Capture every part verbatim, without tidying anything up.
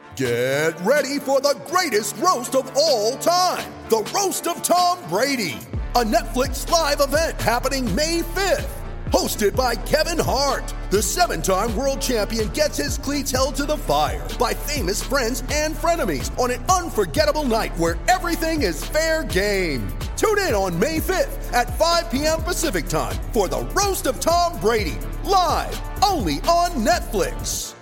Get ready for the greatest roast of all time, the Roast of Tom Brady, a Netflix live event happening May fifth. Hosted by Kevin Hart, the seven-time world champion gets his cleats held to the fire by famous friends and frenemies on an unforgettable night where everything is fair game. Tune in on May fifth at five p.m. Pacific time for the Roast of Tom Brady, live only on Netflix.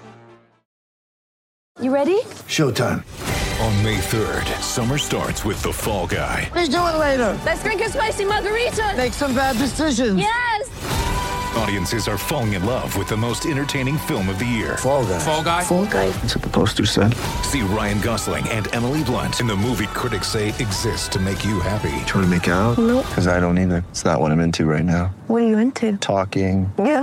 You ready? Showtime. On May third, summer starts with The Fall Guy. Let's do it later. Let's drink a spicy margarita. Make some bad decisions. Yes! Audiences are falling in love with the most entertaining film of the year. Fall Guy. Fall Guy? Fall Guy. That's what the poster said. See Ryan Gosling and Emily Blunt in the movie critics say exists to make you happy. Trying to make it out? Nope. Because I don't either. It's not what I'm into right now. What are you into? Talking. Yeah.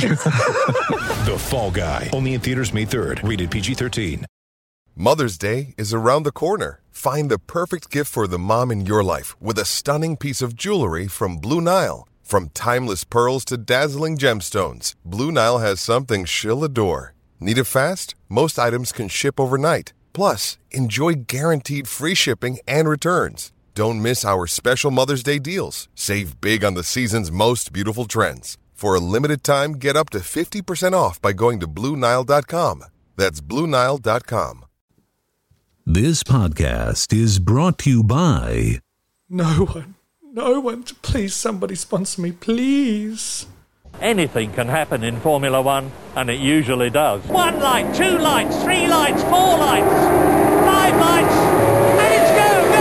The Fall Guy. Only in theaters May third. Rated P G thirteen. Mother's Day is around the corner. Find the perfect gift for the mom in your life with a stunning piece of jewelry from Blue Nile. From timeless pearls to dazzling gemstones, Blue Nile has something she'll adore. Need it fast? Most items can ship overnight. Plus, enjoy guaranteed free shipping and returns. Don't miss our special Mother's Day deals. Save big on the season's most beautiful trends. For a limited time, get up to fifty percent off by going to Blue Nile dot com. That's Blue Nile dot com. This podcast is brought to you by... No one. No one. Please, somebody sponsor me, please. Anything can happen in Formula One, and it usually does. One light, two lights, three lights, four lights, five lights, and it's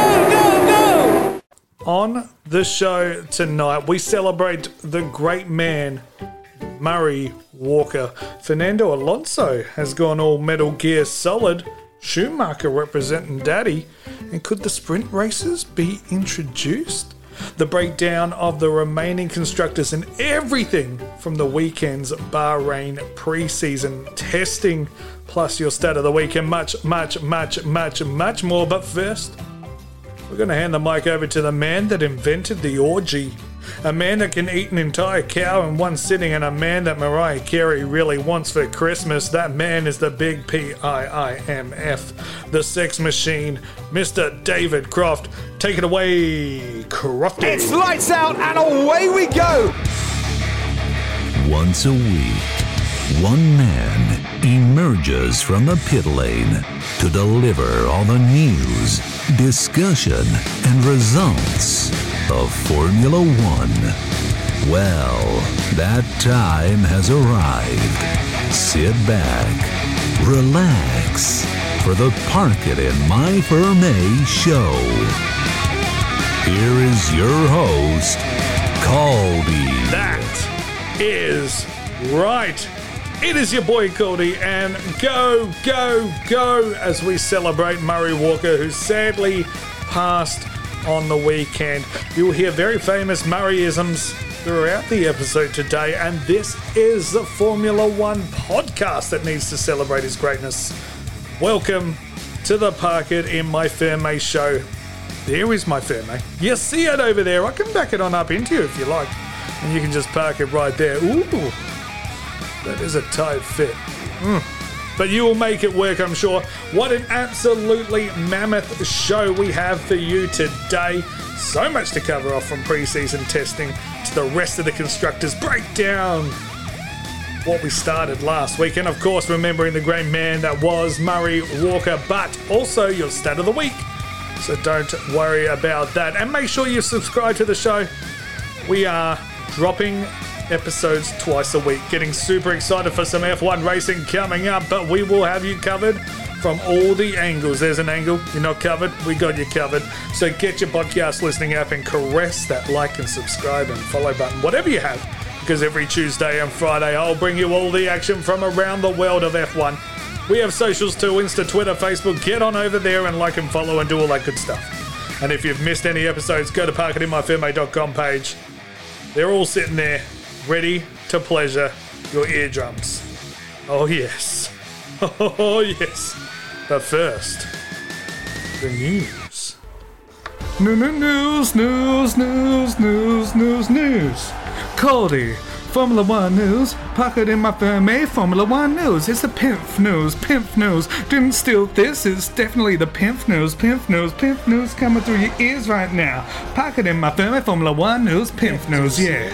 go, go, go, go! On the show tonight, we celebrate the great man, Murray Walker. Fernando Alonso has gone all Metal Gear Solid. Schumacher representing Daddy. And could the sprint races be introduced? The breakdown of the remaining constructors and everything from the weekend's Bahrain pre-season testing, plus your stat of the week and much, much, much, much, much more. But first, we're going to hand the mic over to the man that invented the orgy. A man that can eat an entire cow in one sitting, and a man that Mariah Carey really wants for Christmas. That man is the big P I I M F, the sex machine, Mister David Croft. Take it away, Crofty. It's lights out and away we go. Once a week, one man emerges from the pit lane to deliver all the news, discussion, and results of Formula One. Well, that time has arrived. Sit back, relax, for the Park It in My Ferme show. Here is your host, Caldy. That is right. It is your boy Caldy, and go, go, go as we celebrate Murray Walker, who sadly passed on the weekend. You'll hear very famous Murrayisms throughout the episode today, and this is the Formula One podcast that needs to celebrate his greatness. Welcome to the Park It in My Ferme show. There is my Ferme. You see it over there. I can back it on up into you if you like, and you can just park it right there. Ooh, that is a tight fit. Mm. But you will make it work, I'm sure. What an absolutely mammoth show we have for you today. So much to cover off, from pre-season testing to the rest of the constructors breakdown. What we started last week, and of course remembering the great man that was Murray Walker, but also your stat of the week. So don't worry about that. And make sure you subscribe to the show. We are dropping episodes twice a week. Getting super excited for some F one racing coming up, but we will have you covered from all the angles. There's an angle you're not covered, we got you covered. So get your podcast listening app and caress that like and subscribe and follow button, whatever you have, because every Tuesday and Friday I'll bring you all the action from around the world of F one. We have socials too, Insta, Twitter, Facebook. Get on over there and like and follow and do all that good stuff. And if you've missed any episodes, go to park it in my ferme dot com page. They're all sitting there, ready to pleasure your eardrums. Oh yes. Oh yes. But first, the news. No, no, news, news, news, news, news, news. Caldy, Formula One news, pocket in my Fermi. Formula One news, it's the Pimp news, Pimp news. Didn't steal this, it's definitely the Pimp news, Pimp news, Pimp news coming through your ears right now. Pocket in my Fermi, Formula One news, Pimp news, yeah.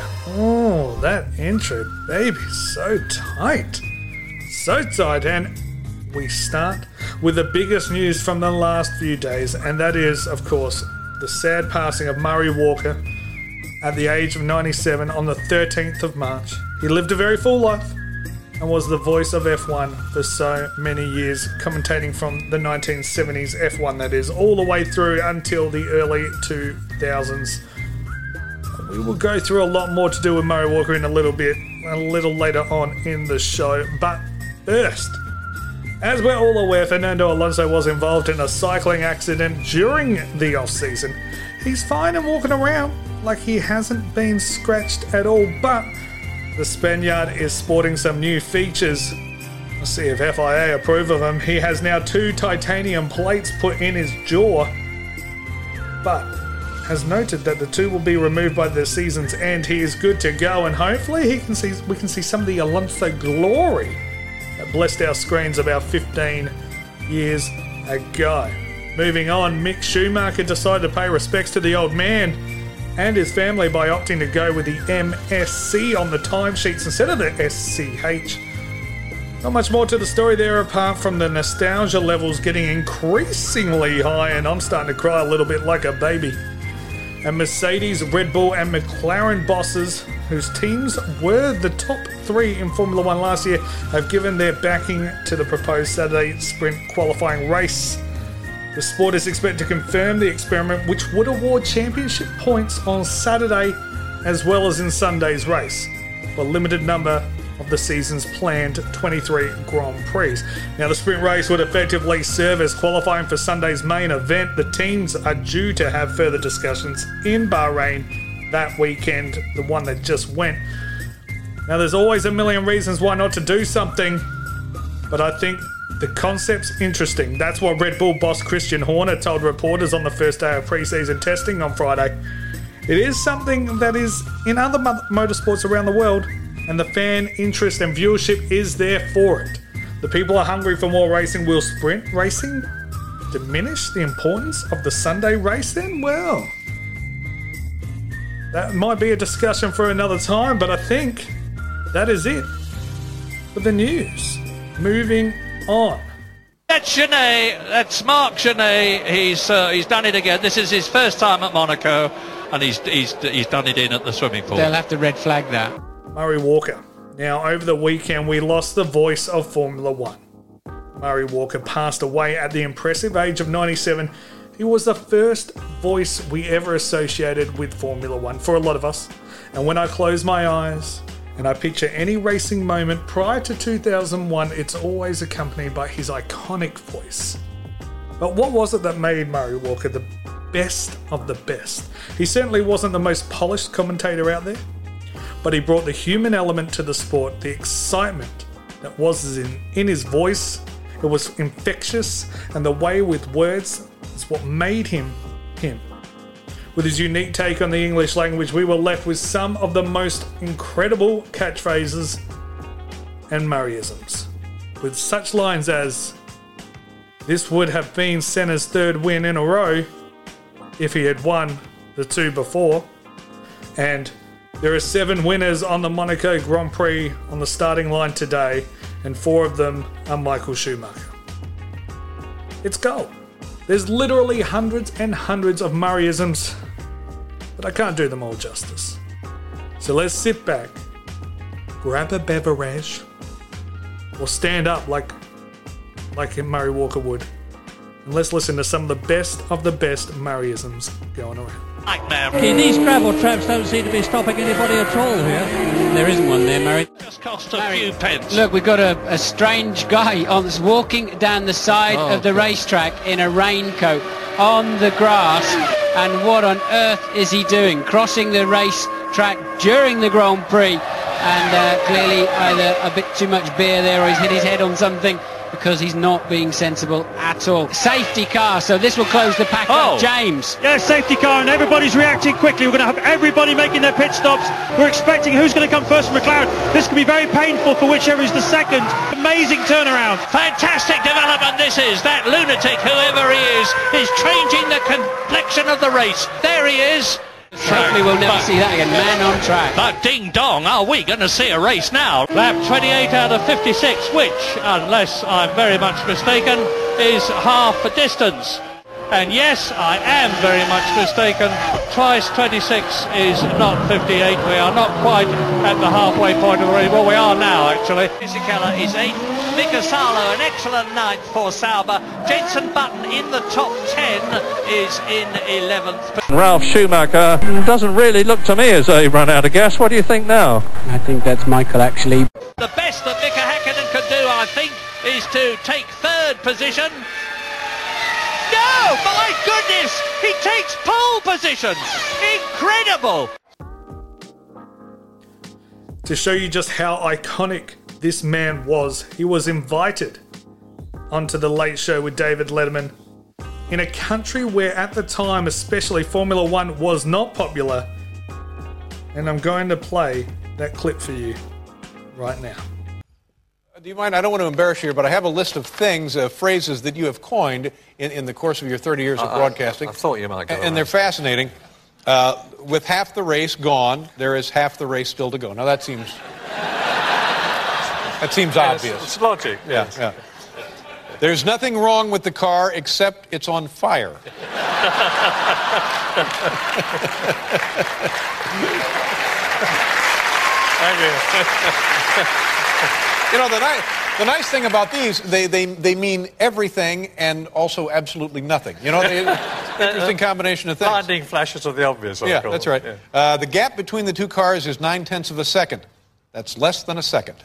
Oh, that intro, baby, so tight. So tight, and we start with the biggest news from the last few days, and that is, of course, the sad passing of Murray Walker at the age of ninety-seven on the thirteenth of March. He lived a very full life and was the voice of F one for so many years, commentating from the nineteen seventies F one, that is, all the way through until the early two thousands. We will go through a lot more to do with Murray Walker in a little bit, a little later on in the show, but first, as we're all aware, Fernando Alonso was involved in a cycling accident during the off-season. He's fine and walking around like he hasn't been scratched at all, but the Spaniard is sporting some new features. Let's see if F I A approve of him. He has now two titanium plates put in his jaw, but has noted that the two will be removed by the season's end. He is good to go, and hopefully he can see we can see some of the Alonso glory that blessed our screens about fifteen years ago. Moving on, Mick Schumacher decided to pay respects to the old man and his family by opting to go with the M S C on the timesheets instead of the S C H. Not much more to the story there apart from the nostalgia levels getting increasingly high, and I'm starting to cry a little bit like a baby. And Mercedes, Red Bull and McLaren bosses, whose teams were the top three in Formula One last year, have given their backing to the proposed Saturday sprint qualifying race. The sport is expected to confirm the experiment, which would award championship points on Saturday as well as in Sunday's race, for a limited number of the season's planned twenty-three Grand Prix. Now, the sprint race would effectively serve as qualifying for Sunday's main event. The teams are due to have further discussions in Bahrain that weekend, the one that just went. Now, there's always a million reasons why not to do something, but I think the concept's interesting. That's what Red Bull boss Christian Horner told reporters on the first day of pre-season testing on Friday. It is something that is in other motorsports around the world, and the fan interest and viewership is there for it. The people are hungry for more racing. Will sprint racing diminish the importance of the Sunday race then? Well, that might be a discussion for another time, but I think that is it for the news. Moving on. That's Genet, that's Marc Genet. He's uh, he's done it again. This is his first time at Monaco, and he's he's he's done it in at the swimming pool. They'll have to red flag that. Murray Walker. Now, over the weekend, we lost the voice of Formula One. Murray Walker passed away at the impressive age of ninety-seven. He was the first voice we ever associated with Formula One for a lot of us. And when I close my eyes and I picture any racing moment prior to two thousand one, it's always accompanied by his iconic voice. But what was it that made Murray Walker the best of the best? He certainly wasn't the most polished commentator out there, but he brought the human element to the sport, the excitement that was in, in his voice. It was infectious, and the way with words is what made him him. With his unique take on the English language, we were left with some of the most incredible catchphrases and Murrayisms, with such lines as, "This would have been Senna's third win in a row if he had won the two before," and "There are seven winners on the Monaco Grand Prix on the starting line today, and four of them are Michael Schumacher." It's gold. There's literally hundreds and hundreds of Murrayisms, but I can't do them all justice. So let's sit back, grab a beverage, or stand up like, like Murray Walker would, and let's listen to some of the best of the best Murrayisms going around. Okay, these gravel traps don't seem to be stopping anybody at all here. There isn't one there, Murray. Just cost a few pence. Look, we've got a, a strange guy on this walking down the side Oh, of the God. racetrack in a raincoat on the grass. And what on earth is he doing? Crossing the racetrack during the Grand Prix. And uh, clearly either a bit too much beer there or he's hit his head on something. because he's not being sensible at all. Safety car, so this will close the pack Oh. up. James. Yeah, safety car, and everybody's reacting quickly. We're going to have everybody making their pit stops. We're expecting who's going to come first from McLaren. This could be very painful for whichever is the second. Amazing turnaround. Fantastic development this is. That lunatic, whoever he is, is changing the complexion of the race. There he is. Hopefully we'll never see that again. Man on track. But ding dong, are we going to see a race now? Lap twenty-eight out of fifty-six, which, unless I'm very much mistaken, is half the distance. And yes, I am very much mistaken. Twice twenty-six is not fifty-eight. We are not quite at the halfway point of the race. Well, we are now, actually. Fisichella is eighth. Mika Salo, an excellent ninth for Sauber. Jenson Button in the top ten is in eleventh. Ralph Schumacher doesn't really look to me as though he run out of gas. What do you think now? I think that's Michael, actually. The best that Mika Häkkinen could do, I think, is to take third position. No, my goodness, he takes pole position. Incredible. To show you just how iconic this man was, he was invited onto the Late Show with David Letterman in a country where at the time, especially Formula One, was not popular. And I'm going to play that clip for you right now. Do you mind? I don't want to embarrass you, but I have a list of things, uh, phrases that you have coined in, in the course of your thirty years of Uh, broadcasting. I thought you might go And, and on. they're fascinating. Uh, with half the race gone, there is half the race still to go. Now that seems that seems Yes, obvious. it's logic. Yeah, Yes. yeah. There's nothing wrong with the car except it's on fire. Thank you. You know, the, ni- the nice thing about these, they, they, they mean everything and also absolutely nothing. You know, they, interesting combination of things. Blinding flashes of the obvious, of Yeah, course. that's right. Yeah. Uh, the gap between the two cars is nine-tenths of a second. That's less than a second.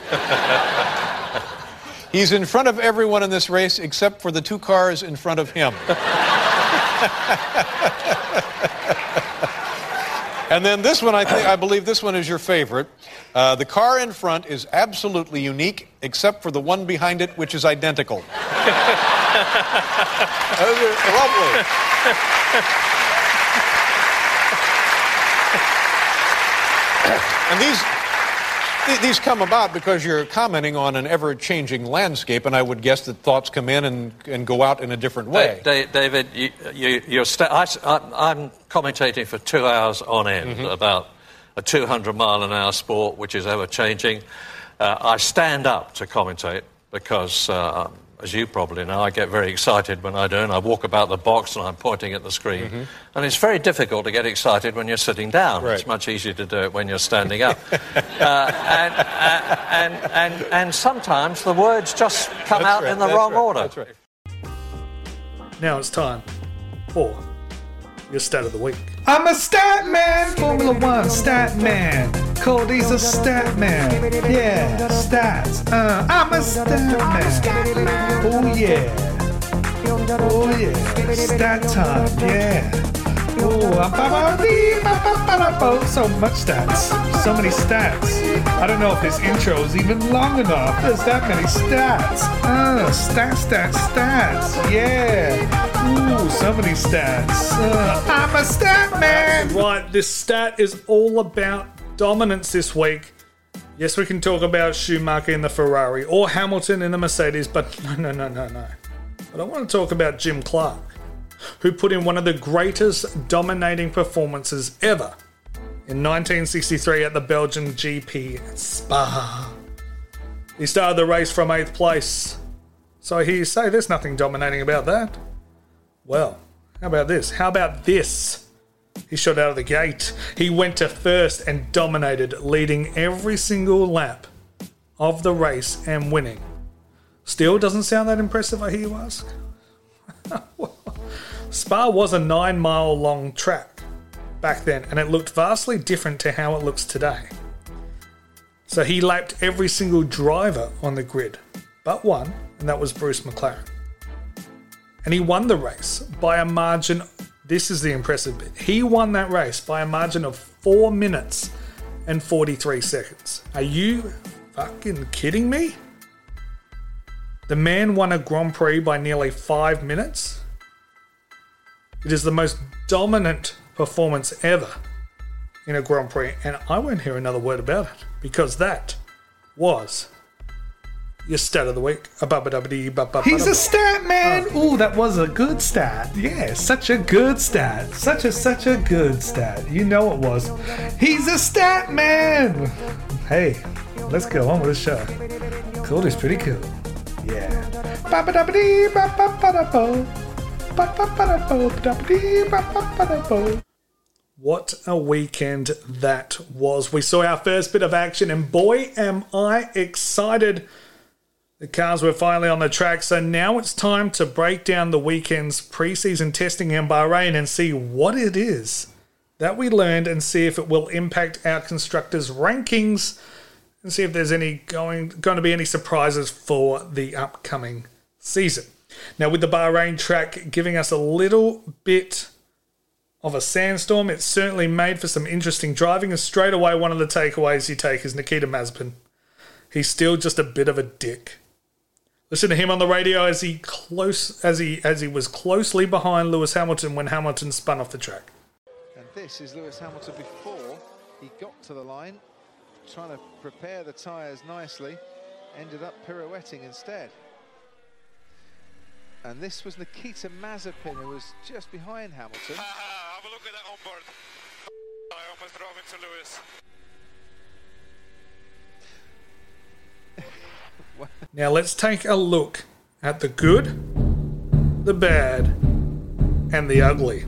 He's in front of everyone in this race except for the two cars in front of him. And then this one, I think, I believe this one is your favorite. Uh, the car in front is absolutely unique, except for the one behind it, which is identical. Those are lovely. And these, th- these come about because you're commenting on an ever-changing landscape, and I would guess that thoughts come in and, and go out in a different way. Da- Da- David, you, you, you're sta- I, I, I'm commentating for two hours on end Mm-hmm. about a two hundred mile an hour sport which is ever changing. Uh, I stand up to commentate because, uh, as you probably know, I get very excited when I do, and I walk about the box and I'm pointing at the screen. Mm-hmm. And it's very difficult to get excited when you're sitting down. Right. It's much easier to do it when you're standing up. uh, and, uh, and, and, and sometimes the words just come That's out right, in the that's wrong right, order. That's right. Now it's time for your stat of the week. I'm a stat man, Formula One stat man. Cody's a stat man. Yeah, stats. Uh, I'm a stat man. Oh yeah. Oh yeah. Stat time. Yeah. Oh, I'm ba-ba-dee-ba-ba-ba-da-bo. So much stats. So many stats. I don't know if this intro is even long enough. There's that many stats. Uh, stats, stats, stats. Yeah. Ooh, so many stats. Uh, I'm a stat man. Right, this stat is all about dominance this week. Yes, we can talk about Schumacher in the Ferrari or Hamilton in the Mercedes, but no, no, no, no, no. But I want to talk about Jim Clark, who put in one of the greatest dominating performances ever in nineteen sixty-three at the Belgian G P at Spa. He started the race from eighth place. So I hear you say there's nothing dominating about that. Well, how about this? How about this? He shot out of the gate. He went to first and dominated, leading every single lap of the race and winning. Still doesn't sound that impressive, I hear you ask? Well, Spa was a nine mile long track back then, and it looked vastly different to how it looks today. So he lapped every single driver on the grid, but one, and that was Bruce McLaren. And he won the race by a margin, this is the impressive bit, he won that race by a margin of four minutes and forty-three seconds. Are you fucking kidding me? The man won a Grand Prix by nearly five minutes. It is the most dominant performance ever in a Grand Prix, and I won't hear another word about it because that was your stat of the week. He's a stat man. Oh, that was a good stat. Yeah, such a good stat. Such a such a good stat. You know it was. He's a stat man. Hey, let's go on with the show. Cool is pretty cool. Yeah. What a weekend that was. We saw our first bit of action, and boy, am I excited. The cars were finally on the track, so now it's time to break down the weekend's preseason testing in Bahrain and see what it is that we learned and see if it will impact our constructors' rankings and see if there's any going, going to be any surprises for the upcoming season. Now, with the Bahrain track giving us a little bit of a sandstorm, it's certainly made for some interesting driving, and straight away one of the takeaways you take is Nikita Mazepin. He's still just a bit of a dick. Listen to him on the radio as he close as he as he was closely behind Lewis Hamilton when Hamilton spun off the track. And this is Lewis Hamilton before he got to the line, trying to prepare the tyres nicely, ended up pirouetting instead. And this was Nikita Mazepin, who was just behind Hamilton. Have a look at that onboard. I almost drove into Lewis. Now let's take a look at the good, the bad, and the ugly.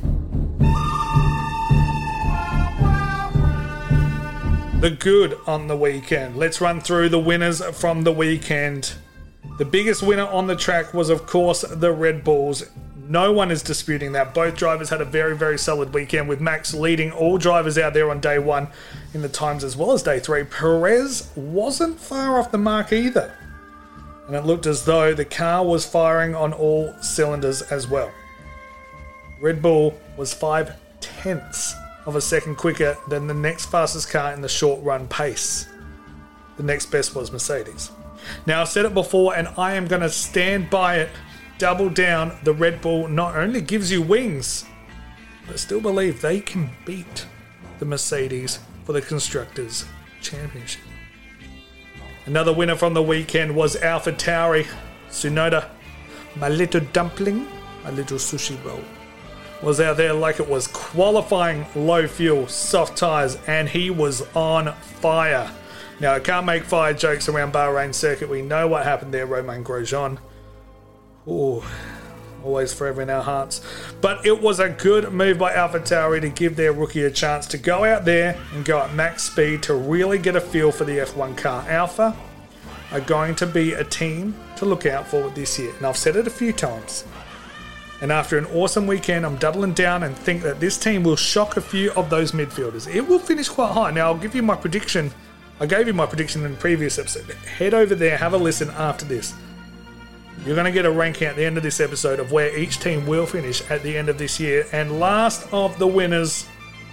The good on the weekend. Let's run through the winners from the weekend. The biggest winner on the track was, of course, the Red Bulls. No one is disputing that. Both drivers had a very, very solid weekend, with Max leading all drivers out there on day one in the times as well as day three. Perez wasn't far off the mark either, and it looked as though the car was firing on all cylinders as well. Red Bull was five tenths of a second quicker than the next fastest car in the short run pace. The next best was Mercedes. Now, I've said it before, and I am going to stand by it, double down. The Red Bull not only gives you wings, but still believe they can beat the Mercedes for the Constructors' Championship. Another winner from the weekend was AlphaTauri. Tsunoda, my little dumpling, my little sushi roll, was out there like it was qualifying, low fuel, soft tyres, and he was on fire. Now, I can't make fire jokes around Bahrain circuit. We know what happened there, Romain Grosjean. Ooh, always forever in our hearts. But it was a good move by AlphaTauri to give their rookie a chance to go out there and go at max speed to really get a feel for the F one car. Alpha are going to be a team to look out for this year. And I've said it a few times. And after an awesome weekend, I'm doubling down and think that this team will shock a few of those midfielders. It will finish quite high. Now, I'll give you my prediction. I gave you my prediction in the previous episode. Head over there, have a listen after this. You're going to get a ranking at the end of this episode of where each team will finish at the end of this year. And last of the winners,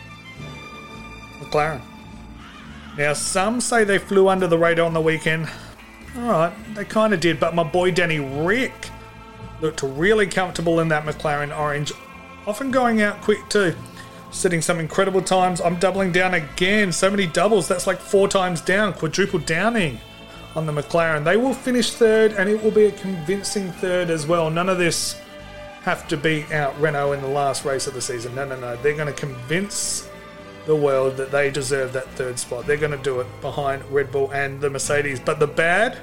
McLaren. Now, some say they flew under the radar on the weekend. Alright, they kind of did, but my boy Danny Rick looked really comfortable in that McLaren orange, often going out quick too, setting some incredible times. I'm doubling down again, so many doubles, that's like four times down, quadruple downing on the McLaren. They will finish third, and it will be a convincing third as well. None of this have to beat out Renault in the last race of the season. No, no, no. They're going to convince the world that they deserve that third spot. They're going to do it behind Red Bull and the Mercedes. But the bad?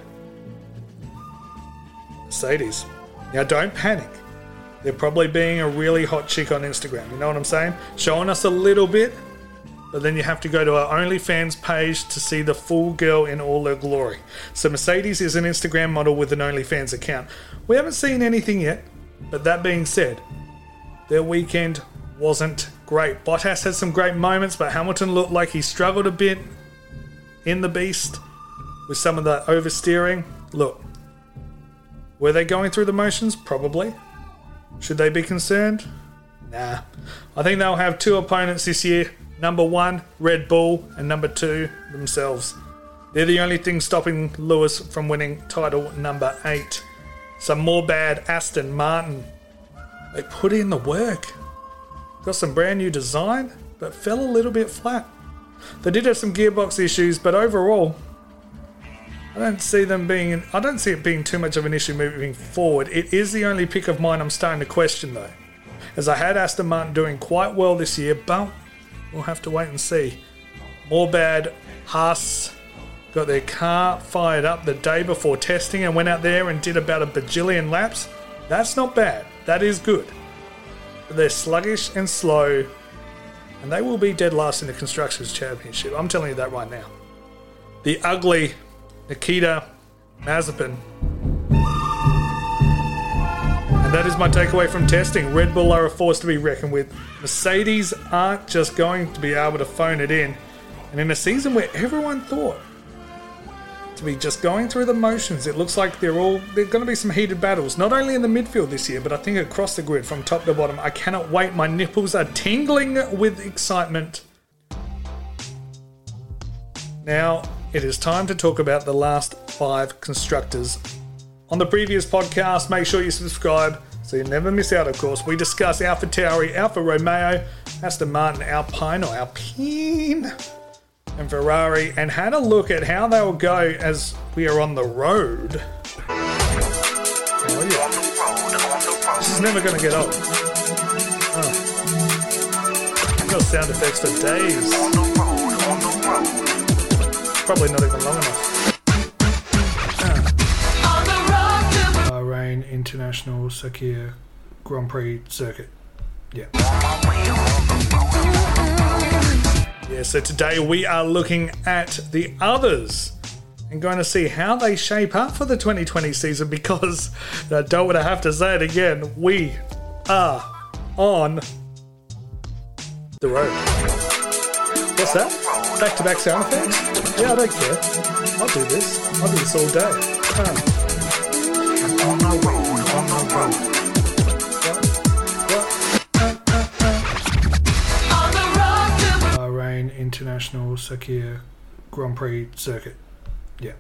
Mercedes. Now, don't panic. They're probably being a really hot chick on Instagram. You know what I'm saying? Showing us a little bit, but then you have to go to our OnlyFans page to see the full girl in all her glory. So Mercedes is an Instagram model with an OnlyFans account. We haven't seen anything yet, but that being said, their weekend wasn't great. Bottas had some great moments, but Hamilton looked like he struggled a bit in the beast with some of the oversteering. Look, were they going through the motions? Probably. Should they be concerned? Nah. I think they'll have two opponents this year. Number one, Red Bull, and number two, themselves. They're the only thing stopping Lewis from winning title number eight. Some more bad Aston Martin. They put in the work. Got some brand new design, but fell a little bit flat. They did have some gearbox issues, but overall, I don't see them being. I don't see it being too much of an issue moving forward. It is the only pick of mine I'm starting to question though, as I had Aston Martin doing quite well this year, but we'll have to wait and see. More bad. Haas got their car fired up the day before testing and went out there and did about a bajillion laps. That's not bad. That is good. But they're sluggish and slow, and they will be dead last in the Constructors' Championship. I'm telling you that right now. The ugly Nikita Mazepin. And that is my takeaway from testing. Red Bull are a force to be reckoned with. Mercedes aren't just going to be able to phone it in. And in a season where everyone thought to be just going through the motions, it looks like they're all there's going to be some heated battles, not only in the midfield this year, but I think across the grid from top to bottom. I cannot wait. My nipples are tingling with excitement. Now it is time to talk about the last five constructors. On the previous podcast, make sure you subscribe so you never miss out, of course. We discuss AlphaTauri, Alfa Romeo, Aston Martin, Alpine or Alpine, and Ferrari, and had a look at how they will go as we are on the road. Oh yeah. This is never going to get old. Oh. I've got sound effects for days. Probably not even long enough. Ah. Bahrain International Sakhir Grand Prix Circuit. Yeah. Yeah, so today we are looking at the others and going to see how they shape up for the twenty twenty season, because I don't want to have to say it again, we are on the road. What's that? Back-to-back sound effects? Yeah, I don't care. I'll do this. I'll do this all day. Oh. I'm on the road, on the road. Bahrain International Sakhir Grand Prix Circuit. Yeah.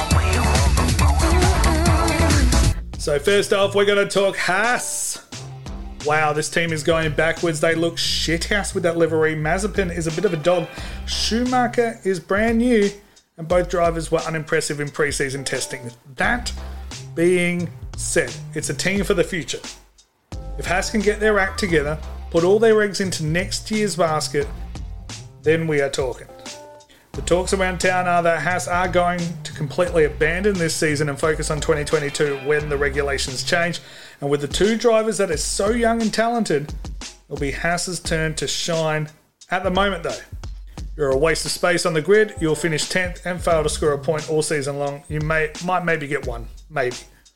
So first off, we're going to talk Haas. Wow, this team is going backwards. They look shithouse with that livery. Mazepin is a bit of a dog. Schumacher is brand new, and both drivers were unimpressive in pre-season testing. That being said, it's a team for the future. If Haas can get their act together, put all their eggs into next year's basket, then we are talking. The talks around town are that Haas are going to completely abandon this season and focus on twenty twenty-two when the regulations change. And with the two drivers that are so young and talented, it'll be Haas's turn to shine. At the moment though, you're a waste of space on the grid. You'll finish tenth and fail to score a point all season long. You may might maybe get one. Maybe.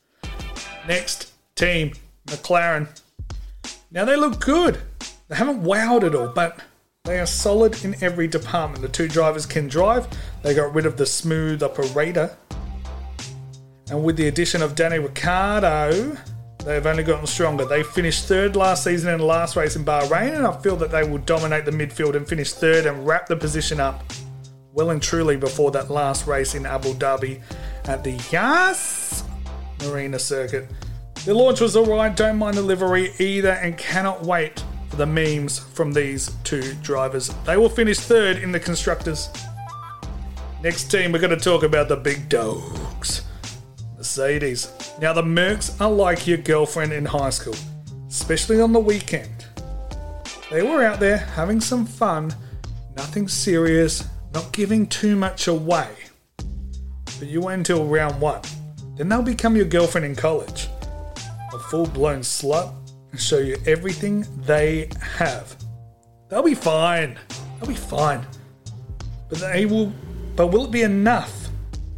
Next team, McLaren. Now they look good. They haven't wowed at all, but they are solid in every department. The two drivers can drive. They got rid of the smooth operator. And with the addition of Danny Ricciardo, they've only gotten stronger. They finished third last season in the last race in Bahrain, and I feel that they will dominate the midfield and finish third and wrap the position up well and truly before that last race in Abu Dhabi at the Yas Marina circuit. The launch was alright, don't mind the livery either, and cannot wait for the memes from these two drivers. They will finish third in the Constructors. Next team, we're going to talk about the big dogs. Mercedes. Now the Mercs are like your girlfriend in high school, especially on the weekend. They were out there having some fun, nothing serious, not giving too much away. But you wait until round one. Then they'll become your girlfriend in college. A full-blown slut and show you everything they have. They'll be fine. They'll be fine. But they will but will it be enough?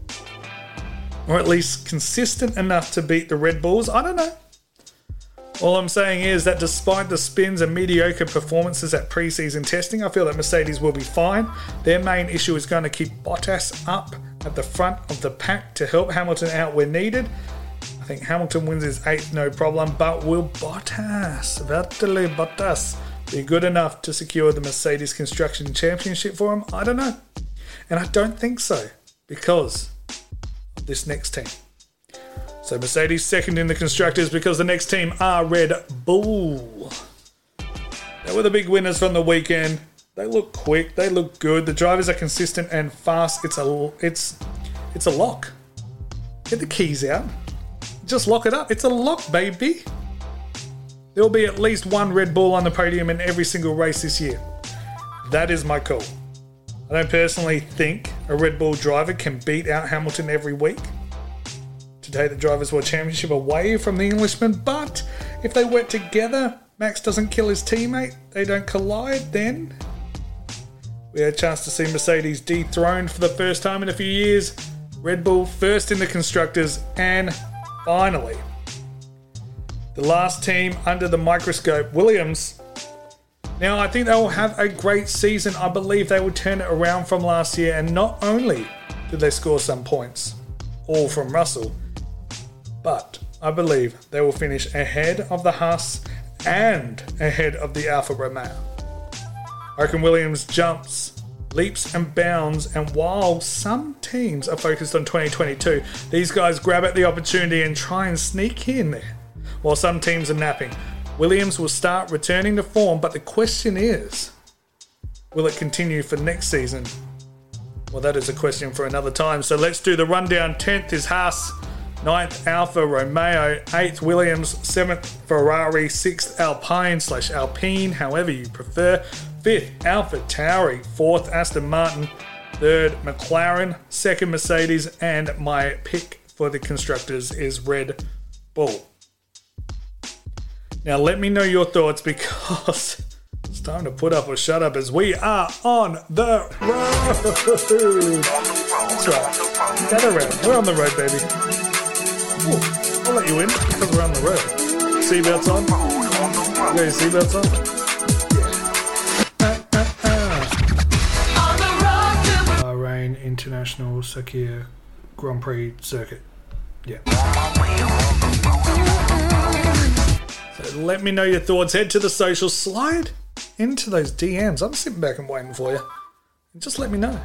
Or at least consistent enough to beat the Red Bulls? I don't know. All I'm saying is that despite the spins and mediocre performances at pre-season testing, I feel that Mercedes will be fine. Their main issue is going to keep Bottas up at the front of the pack to help Hamilton out where needed. I think Hamilton wins his eighth, no problem, but will Bottas, Valtteri Bottas, be good enough to secure the Mercedes Construction Championship for him? I don't know. And I don't think so, because of this next team. So Mercedes second in the Constructors because the next team are Red Bull. They were the big winners from the weekend. They look quick. They look good. The drivers are consistent and fast. It's a it's it's a lock. Get the keys out. Just lock it up. It's a lock, baby. There will be at least one Red Bull on the podium in every single race this year. That is my call. I don't personally think a Red Bull driver can beat out Hamilton every week to take the Drivers' World Championship away from the Englishman, but if they work together, Max doesn't kill his teammate, they don't collide, then we had a chance to see Mercedes dethroned for the first time in a few years, Red Bull first in the Constructors, and finally, the last team under the microscope, Williams. Now, I think they will have a great season. I believe they will turn it around from last year, and not only did they score some points, all from Russell, but I believe they will finish ahead of the Haas and ahead of the Alfa Romeo. I reckon Williams jumps, leaps and bounds, and while some teams are focused on twenty twenty-two, these guys grab at the opportunity and try and sneak in there. While some teams are napping, Williams will start returning to form, but the question is, will it continue for next season? Well, that is a question for another time. So let's do the rundown. tenth is Haas, ninth Alfa Romeo, eighth Williams, seventh Ferrari, sixth Alpine slash Alpine, however you prefer, fifth AlphaTauri, fourth Aston Martin, third McLaren, second Mercedes, and my pick for the Constructors is Red Bull. Now let me know your thoughts because it's time to put up or shut up as we are on the road. That's right. Gather around. We're on the road, baby. Ooh, I'll let you in because we're on the road. Seatbelts on? You got your seatbelts on? Yeah. Uh, uh, uh. Bahrain International Sakir Grand Prix Circuit. Yeah. So let me know your thoughts. Head to the socials. Slide into those D Ms. I'm sitting back and waiting for you. Just let me know.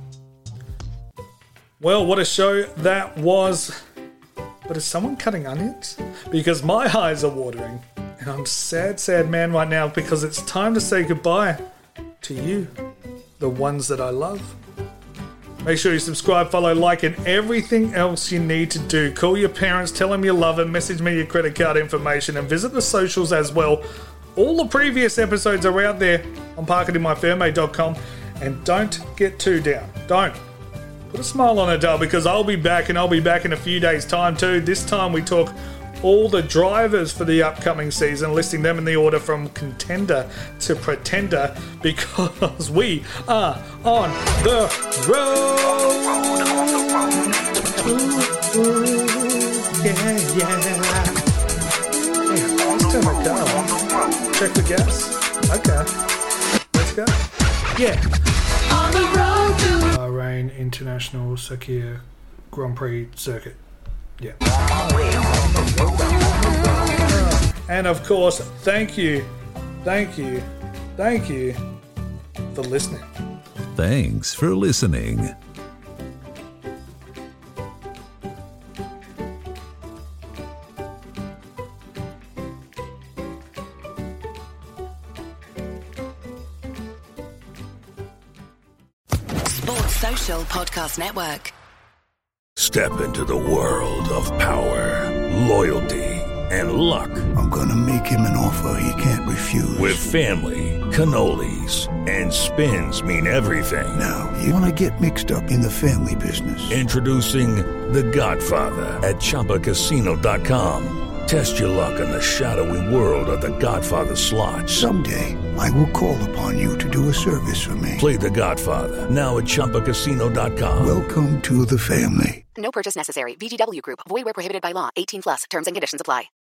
Well, what a show that was. But is someone cutting onions? Because my eyes are watering. And I'm sad, sad man right now because it's time to say goodbye to you, the ones that I love. Make sure you subscribe, follow, like, and everything else you need to do. Call your parents, tell them you love them, message me your credit card information, and visit the socials as well. All the previous episodes are out there on park it in my firmate dot com. And don't get too down. Don't. Put a smile on it, Dale, because I'll be back, and I'll be back in a few days' time too. This time we talk all the drivers for the upcoming season, listing them in the order from contender to pretender, because we are on the road. Ooh, ooh, yeah, yeah. Yeah, let's turn the car on. Check the gas. Okay. Let's go. Yeah. On the road to Bahrain International Sakir Grand Prix Circuit. Yeah. And of course, thank you, thank you, thank you for listening. Thanks for listening. Sports Social Podcast Network. Step into the world of power, loyalty, and luck. I'm gonna make him an offer he can't refuse. With family, cannolis, and spins mean everything. Now, you wanna get mixed up in the family business. Introducing The Godfather at Chumba Casino dot com. Test your luck in the shadowy world of The Godfather slot. Someday, I will call upon you to do a service for me. Play The Godfather, now at Chumba Casino dot com. Welcome to the family. No purchase necessary. V G W Group. Void where prohibited by law. eighteen plus. Terms and conditions apply.